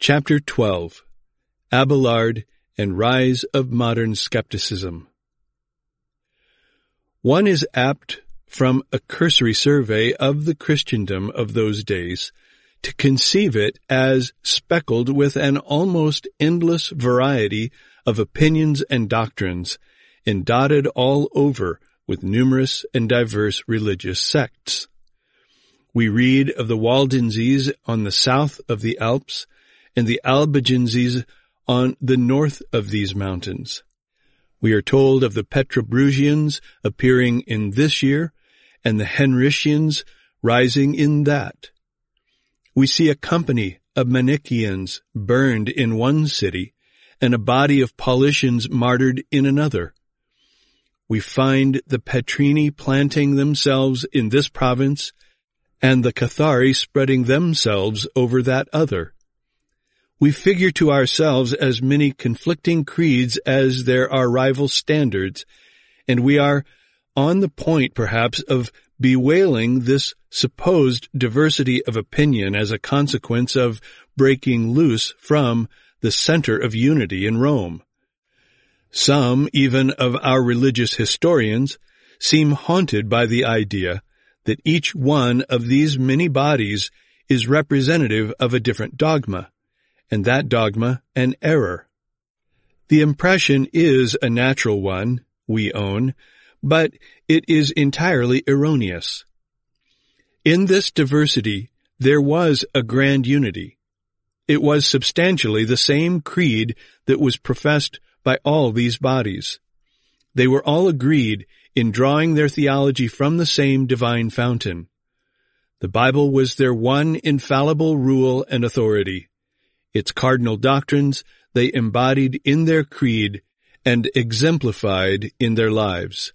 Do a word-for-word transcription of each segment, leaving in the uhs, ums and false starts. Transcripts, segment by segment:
Chapter twelve. Abelard and Rise of Modern Skepticism. One is apt, from a cursory survey of the Christendom of those days, to conceive it as speckled with an almost endless variety of opinions and doctrines, and dotted all over with numerous and diverse religious sects. We read of the Waldenses on the south of the Alps, and the Albigenses on the north of these mountains. We are told of the Petrobrusians appearing in this year, and the Henricians rising in that. We see a company of Manichaeans burned in one city, and a body of Paulicians martyred in another. We find the Petrini planting themselves in this province, and the Cathari spreading themselves over that other. We figure to ourselves as many conflicting creeds as there are rival standards, and we are on the point, perhaps, of bewailing this supposed diversity of opinion as a consequence of breaking loose from the center of unity in Rome. Some, even of our religious historians, seem haunted by the idea that each one of these many bodies is representative of a different dogma, and that dogma an error. The impression is a natural one, we own, but it is entirely erroneous. In this diversity there was a grand unity. It was substantially the same creed that was professed by all these bodies. They were all agreed in drawing their theology from the same divine fountain. The Bible was their one infallible rule and authority. Its cardinal doctrines they embodied in their creed and exemplified in their lives.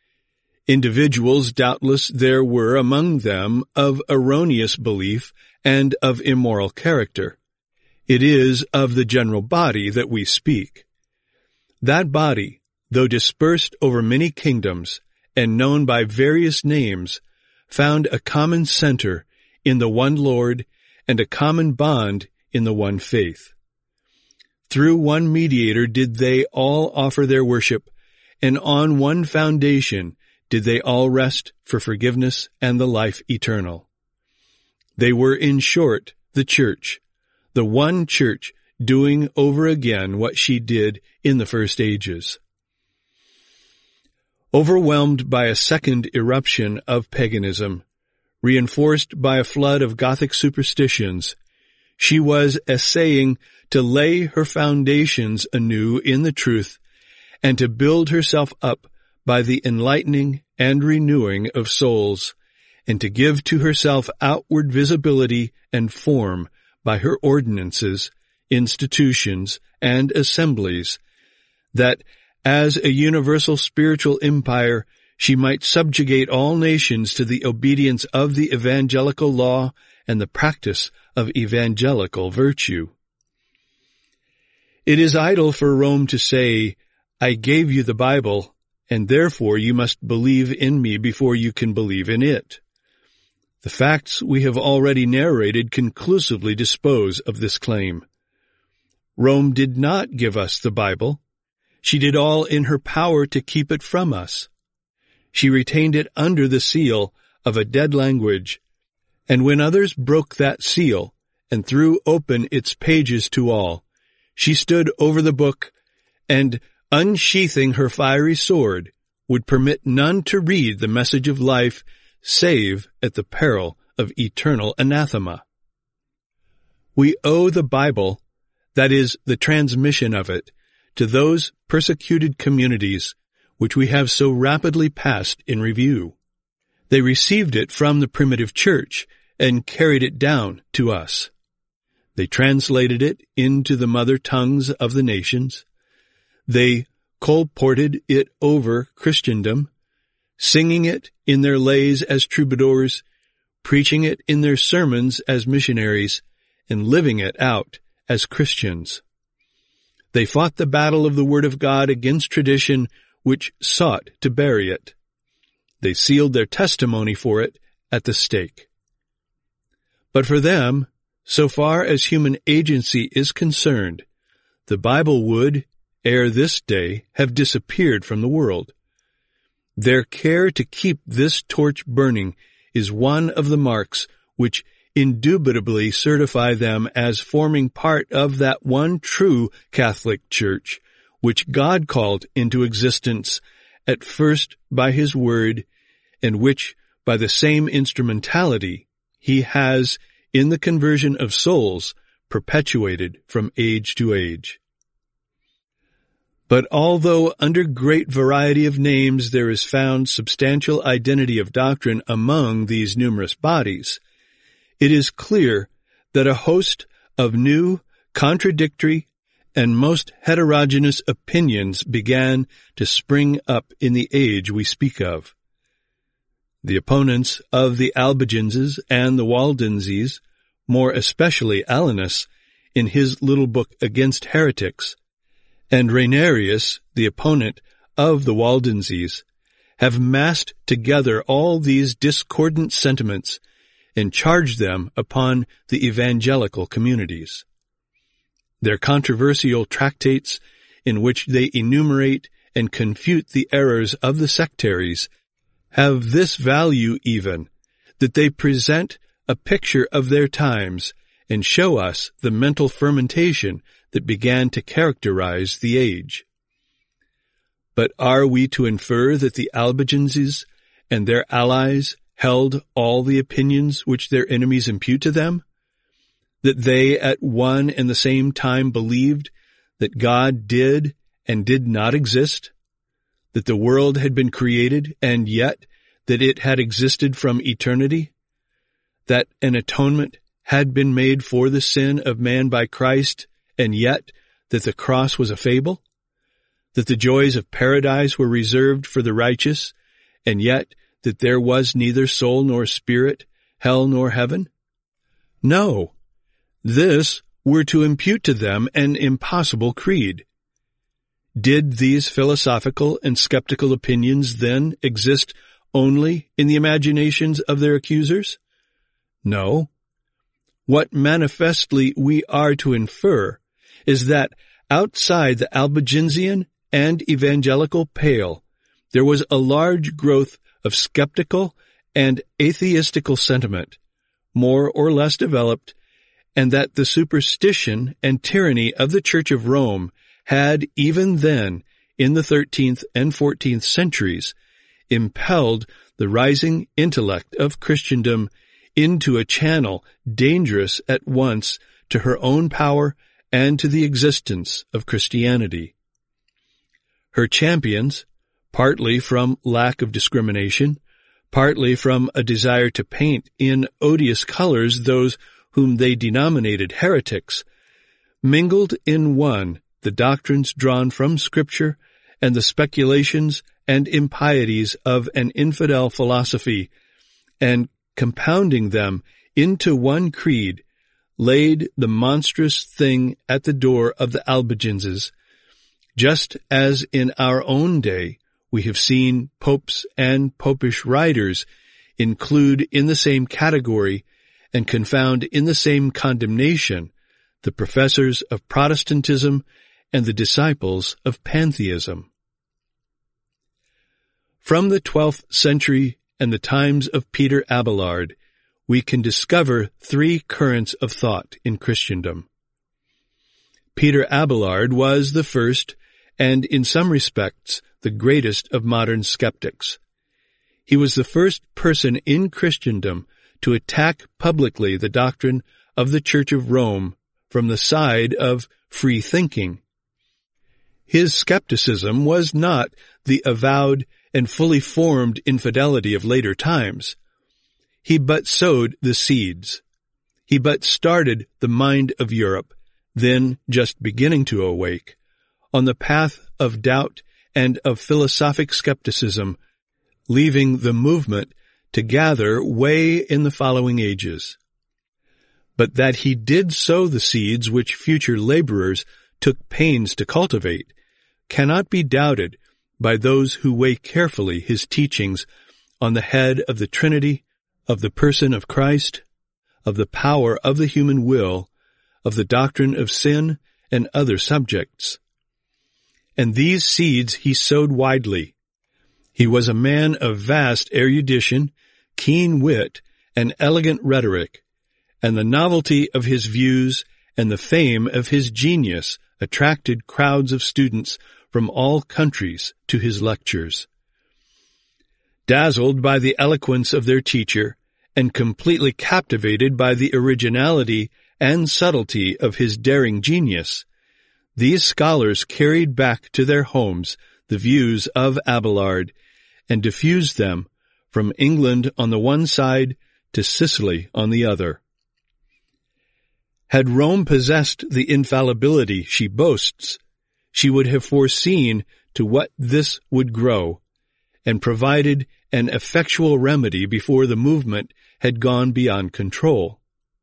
Individuals, doubtless, there were among them of erroneous belief and of immoral character. It is of the general body that we speak. That body, though dispersed over many kingdoms and known by various names, found a common center in the one Lord and a common bond in the one faith. Through one mediator did they all offer their worship, and on one foundation did they all rest for forgiveness and the life eternal. They were, in short, the Church, the one Church doing over again what she did in the first ages. Overwhelmed by a second eruption of paganism, reinforced by a flood of Gothic superstitions, she was essaying to lay her foundations anew in the truth and to build herself up by the enlightening and renewing of souls, and to give to herself outward visibility and form by her ordinances, institutions, and assemblies, that as a universal spiritual empire she might subjugate all nations to the obedience of the evangelical law and the practice of evangelical virtue. It is idle for Rome to say, "I gave you the Bible, and therefore you must believe in me before you can believe in it." The facts we have already narrated conclusively dispose of this claim. Rome did not give us the Bible. She did all in her power to keep it from us. She retained it under the seal of a dead language, and when others broke that seal and threw open its pages to all, she stood over the book and, unsheathing her fiery sword, would permit none to read the message of life save at the peril of eternal anathema. We owe the Bible, that is, the transmission of it, to those persecuted communities which we have so rapidly passed in review. They received it from the primitive church and carried it down to us. They translated it into the mother tongues of the nations. They colported it over Christendom, singing it in their lays as troubadours, preaching it in their sermons as missionaries, and living it out as Christians. They fought the battle of the Word of God against tradition which sought to bury it. They sealed their testimony for it at the stake. But for them, So far as human agency is concerned, the Bible would, ere this day, have disappeared from the world. Their care to keep this torch burning is one of the marks which indubitably certify them as forming part of that one true Catholic Church, which God called into existence at first by His Word, and which, by the same instrumentality, He has, in the conversion of souls, perpetuated from age to age. But although under great variety of names there is found substantial identity of doctrine among these numerous bodies, it is clear that a host of new, contradictory, and most heterogeneous opinions began to spring up in the age we speak of. The opponents of the Albigenses and the Waldenses, more especially Alanus, in his little book Against Heretics, and Rainerius, the opponent of the Waldenses, have massed together all these discordant sentiments and charged them upon the evangelical communities. Their controversial tractates, in which they enumerate and confute the errors of the sectaries, have this value even, that they present a picture of their times and show us the mental fermentation that began to characterize the age. But are we to infer that the Albigenses and their allies held all the opinions which their enemies impute to them? That they at one and the same time believed that God did and did not exist? That the world had been created and yet that it had existed from eternity? That an atonement had been made for the sin of man by Christ, and yet that the cross was a fable? That the joys of paradise were reserved for the righteous, and yet that there was neither soul nor spirit, hell nor heaven? No, this were to impute to them an impossible creed. Did these philosophical and skeptical opinions then exist only in the imaginations of their accusers? No. What manifestly we are to infer is that outside the Albigensian and evangelical pale, there was a large growth of skeptical and atheistical sentiment, more or less developed, and that the superstition and tyranny of the Church of Rome had even then, in the thirteenth and fourteenth centuries, impelled the rising intellect of Christendom into a channel dangerous at once to her own power and to the existence of Christianity. Her champions, partly from lack of discrimination, partly from a desire to paint in odious colors those whom they denominated heretics, mingled in one the doctrines drawn from Scripture and the speculations and impieties of an infidel philosophy, and compounding them into one creed, laid the monstrous thing at the door of the Albigenses, just as in our own day we have seen popes and popish writers include in the same category and confound in the same condemnation the professors of Protestantism and the disciples of pantheism. From the twelfth century and the times of Peter Abelard, we can discover three currents of thought in Christendom. Peter Abelard was the first and, in some respects, the greatest of modern skeptics. He was the first person in Christendom to attack publicly the doctrine of the Church of Rome from the side of free thinking. His skepticism was not the avowed and fully formed infidelity of later times. He but sowed the seeds. He but started the mind of Europe, then just beginning to awake, on the path of doubt and of philosophic skepticism, leaving the movement to gather way in the following ages. But that he did sow the seeds which future laborers took pains to cultivate cannot be doubted by those who weigh carefully his teachings on the head of the Trinity, of the person of Christ, of the power of the human will, of the doctrine of sin, and other subjects. And these seeds he sowed widely. He was a man of vast erudition, keen wit, and elegant rhetoric, and the novelty of his views and the fame of his genius attracted crowds of students from all countries to his lectures. Dazzled by the eloquence of their teacher, and completely captivated by the originality and subtlety of his daring genius, these scholars carried back to their homes the views of Abelard and diffused them from England on the one side to Sicily on the other. Had Rome possessed the infallibility she boasts, she would have foreseen to what this would grow, and provided an effectual remedy before the movement had gone beyond control.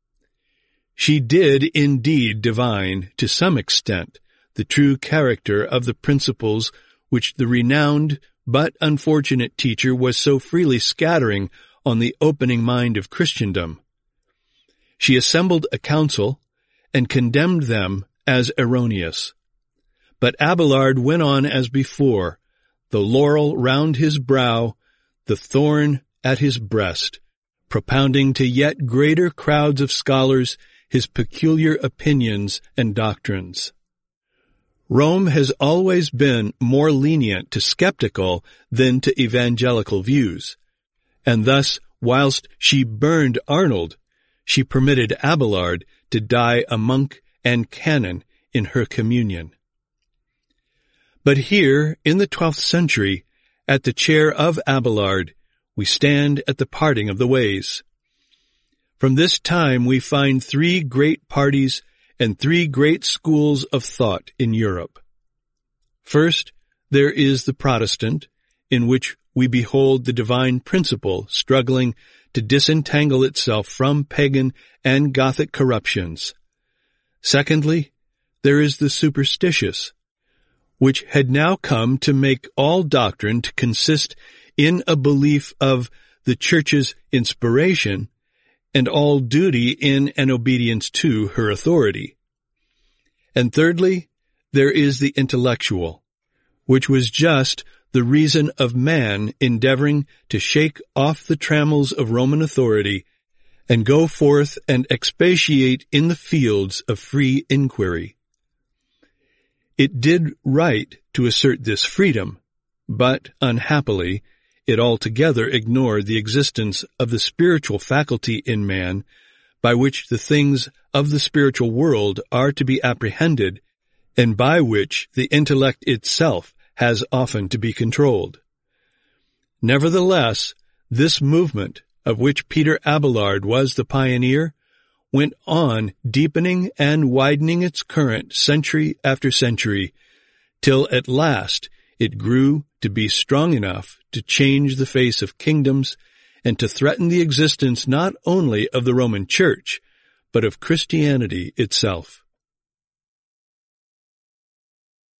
She did indeed divine, to some extent, the true character of the principles which the renowned but unfortunate teacher was so freely scattering on the opening mind of Christendom. She assembled a council and condemned them as erroneous. But Abelard went on as before, the laurel round his brow, the thorn at his breast, propounding to yet greater crowds of scholars his peculiar opinions and doctrines. Rome has always been more lenient to skeptical than to evangelical views, and thus, whilst she burned Arnold, she permitted Abelard to die a monk and canon in her communion. But here, in the twelfth century, at the chair of Abelard, we stand at the parting of the ways. From this time we find three great parties and three great schools of thought in Europe. First, there is the Protestant, in which we behold the divine principle struggling to disentangle itself from pagan and Gothic corruptions. Secondly, there is the superstitious, which had now come to make all doctrine to consist in a belief of the Church's inspiration and all duty in an obedience to her authority. And thirdly, there is the intellectual, which was just the reason of man endeavoring to shake off the trammels of Roman authority and go forth and expatiate in the fields of free inquiry. It did right to assert this freedom, but, unhappily, it altogether ignored the existence of the spiritual faculty in man, by which the things of the spiritual world are to be apprehended, and by which the intellect itself has often to be controlled. Nevertheless, this movement, of which Peter Abelard was the pioneer, went on deepening and widening its current century after century, till at last it grew to be strong enough to change the face of kingdoms and to threaten the existence not only of the Roman Church, but of Christianity itself.